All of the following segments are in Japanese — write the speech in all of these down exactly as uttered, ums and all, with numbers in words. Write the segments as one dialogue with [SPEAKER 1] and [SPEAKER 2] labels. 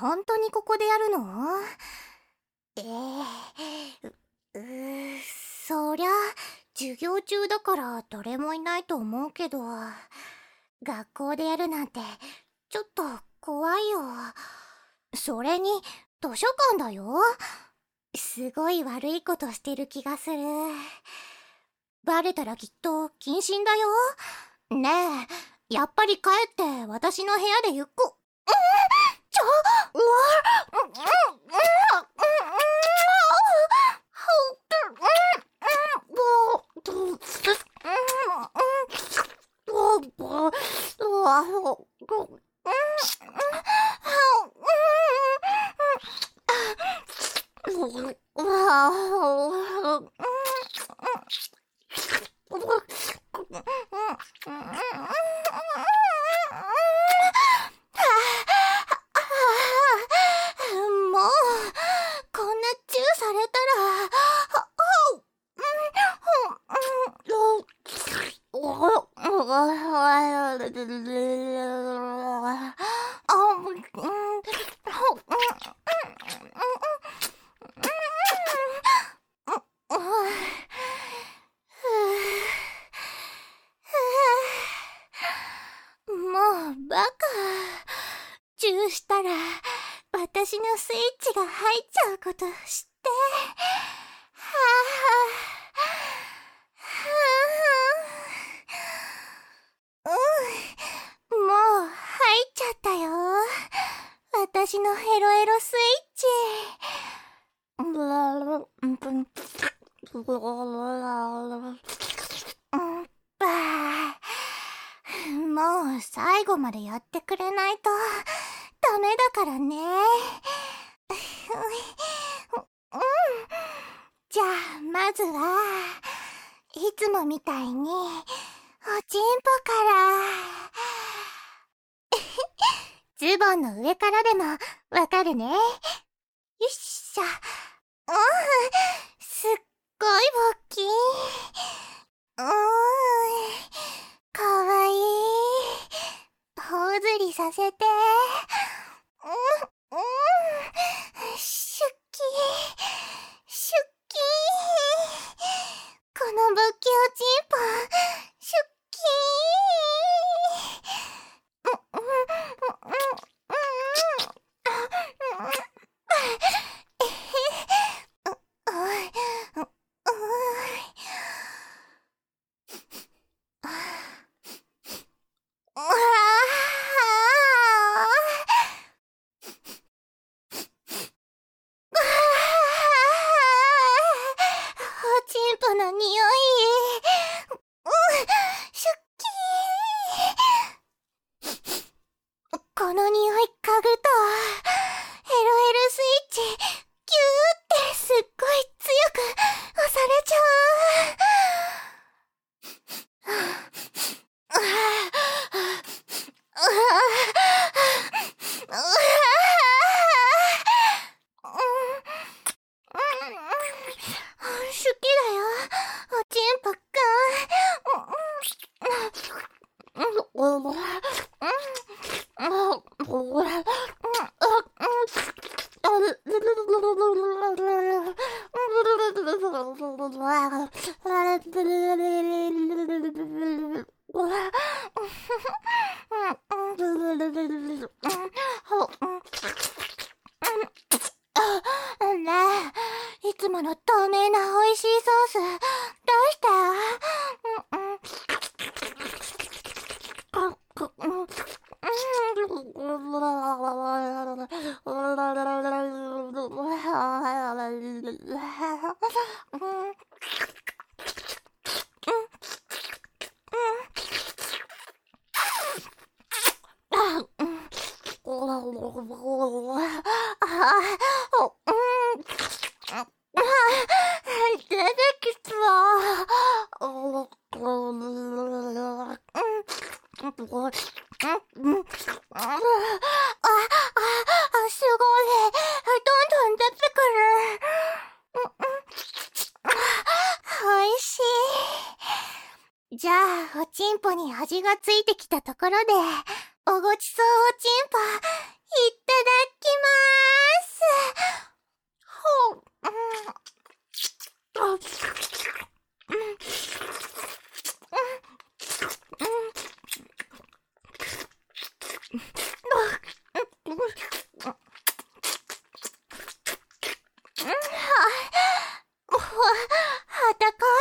[SPEAKER 1] 本当にここでやるの？えー、う、うーそりゃ、授業中だから誰もいないと思うけど、学校でやるなんて、ちょっと怖いよ。それに、図書館だよ。すごい悪いことしてる気がする。バレたらきっと謹慎だよ。ねえ、やっぱり帰って私の部屋でゆっく、うん、ちょ、うわ、うん、うん、うん、チューしたら私のスイッチが入っちゃうこと知って。はあ、はあ、うん、もう入っちゃったよ、私のヘロエロスイッチ。うんばー、もう最後までやってくれないとダメだからね。うん、じゃあまずはいつもみたいにおちんぽからズボンの上からでもわかるね。よっしゃ。うん、すっごい大きい。うーん、かわいい。頬ずりさせて。うん、うん、シュッキー、シュッキー。このぶっきおちんぽ、シュッキー。うん、うん、うん、うん、うん、うん、えへっ、う、う、う、う、うわおちんぽの匂い。うん、シュッキー。この匂い嗅ぐとヘロエルスイッチギューってすっごい強く押されちゃ好きだよ、おちんぽくん。ねえ、いつもの透明な美味しいソースどうしたよ。出てきた。あ、あ、すごい。どんどん出てくる。おいしい。じゃあ、おちんぽに味がついてきたところで、おごちそうおちんぽ、いっただきまーす。 はたか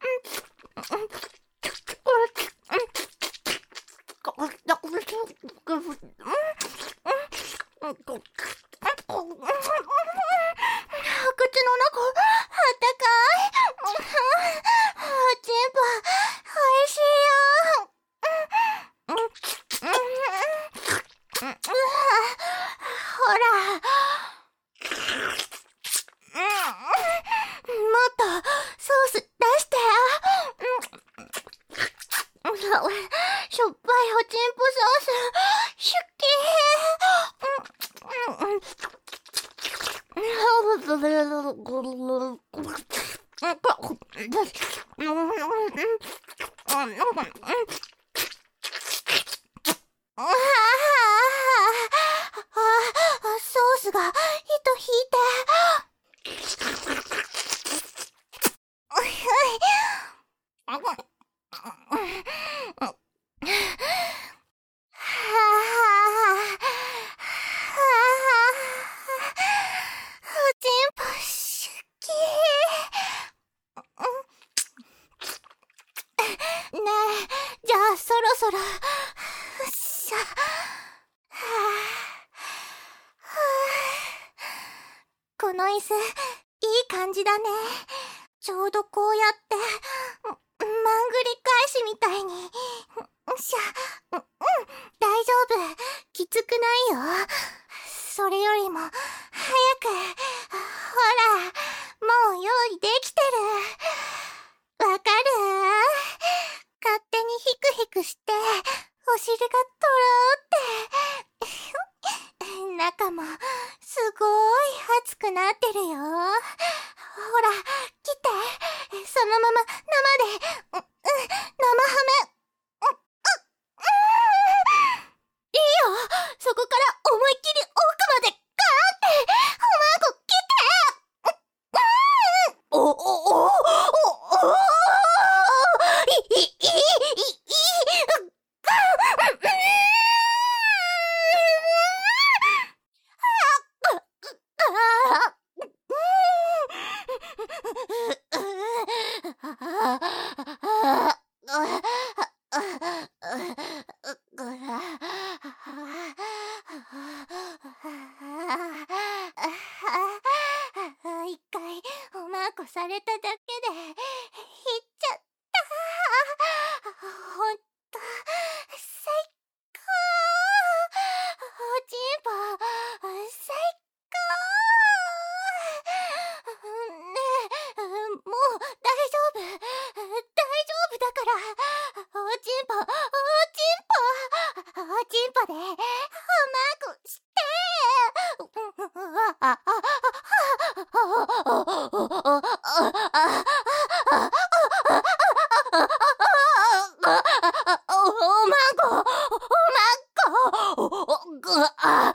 [SPEAKER 1] 口の中あったかい。チンポおいしいよ。ほら、もっとソース出してよ。しょっぱいおちんぽソース好き。ソースが糸引いて。ねえ、じゃあそろそろ。よっしゃ。はあはあ、この椅子いい感じだね。ちょうどこうやってまんぐり返しみたいに。しゃ、うん、大丈夫、きつくないよ。それよりも早く。ほら、もう用意できてる。わかる？勝手にヒクヒクしてお尻がとろーって。中もすごい熱くなってるよ。ほら、来て。そのまま生で、う、うん、生ハメ。いいよ、そこから思いっきり奥までガーンって。マーコ来て。おおおおおおいいいいいい一回おまーこされただけでひっちゃった。ほんと最高。おちんぽ最高。ねえ、もう大丈夫大丈夫だから。おちんぽおちんぽおちんぽでおまーこして。ああおまんこ、おまんこ、ぐあ、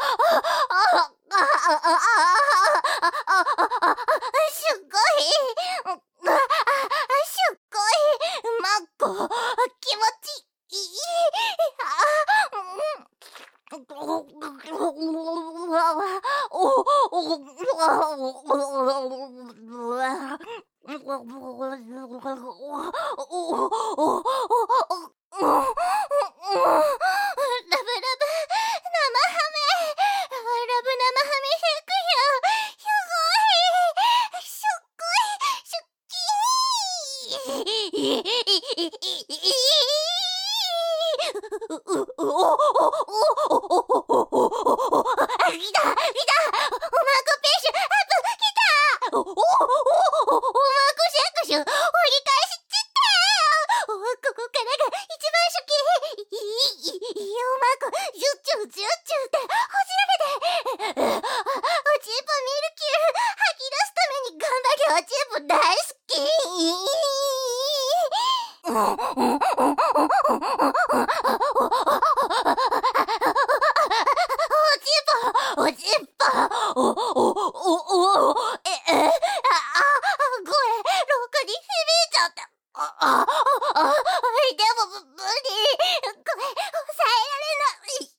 [SPEAKER 1] すっごい、すっごい、まんこ、気持ちいい。おちんぽお、お、お、お、え、え、あ、あ、ごめん、廊下に響いちゃった。あ、あ、あ、でも、無理。これ、抑えられない。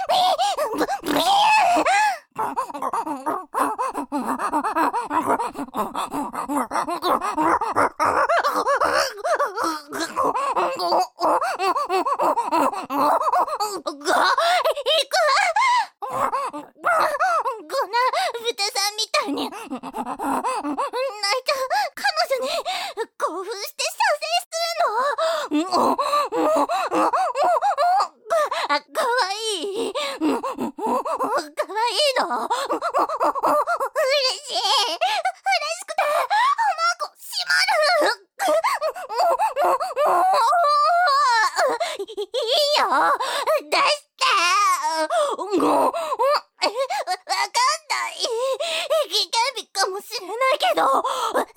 [SPEAKER 1] ブブイ豚さんみたいに泣いた彼女に興奮して射精するの。あ、かわいい。かわいいの。嬉しい。嬉しくてマコ閉まる。いいよ、出して。わかんない。危険日かもしれないけど、わかんない。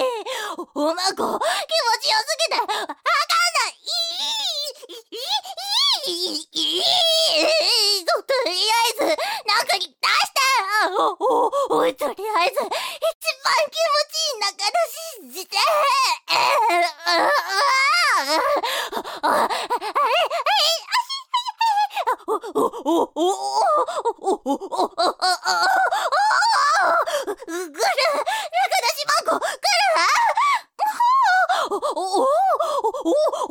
[SPEAKER 1] おまこ、気持ちよすぎて、わかんない。いい、いい、いい、とりあえず、なんかに出して。お、おい、とりあえず、一番気持ちいい中で信じて。おおおおおおおぐる、ラクダシマンコ、ぐる。おおおお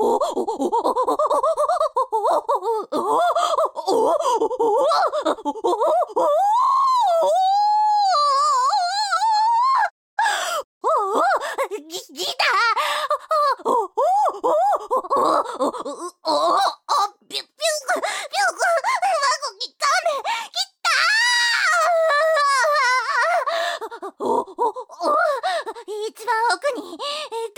[SPEAKER 1] ギギター。おおおおおおピュピュピュおおお一番奥にドロドロの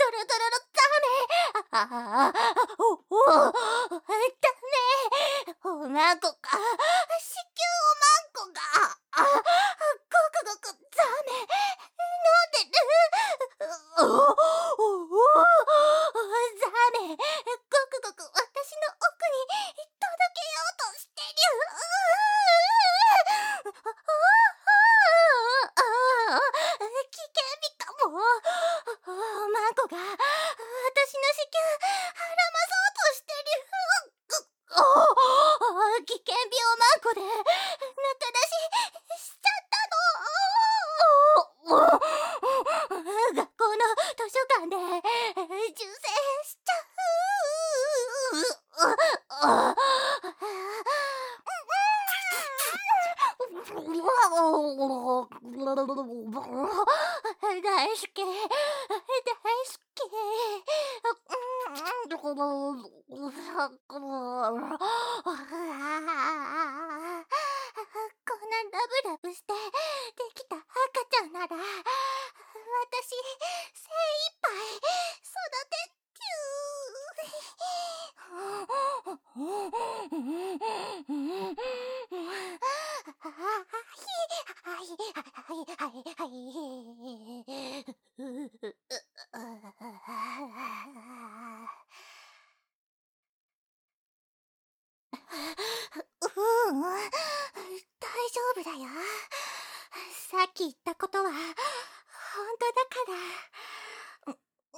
[SPEAKER 1] ザメ。ああ、おおダメ。おまんこか、子宮おまんこが、あ、ごくごくザメ飲んでる。おおおザメ、ごくごく私の奥に届けようとしてる。危険日かも。おまんこが私の子宮はらまそうとしてる。おお危険日おまんこで中出ししちゃったの。学校の図書館で銃声しちゃう。大好き、大好き。こんなラブラブしてできた赤ちゃんなら私精一杯育てうん、大丈夫だよ。さっき言ったことは本当だから。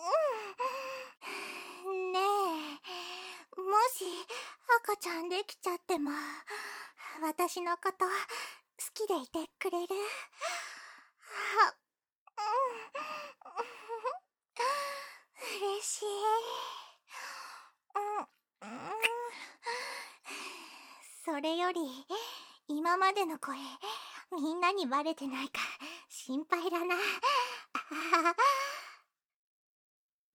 [SPEAKER 1] うん、ねえ、もし赤ちゃんできちゃっても私のこと好きでいてくれる？あ、うん、嬉しい。うん、うん、それより今までの声みんなにバレてないか心配だな。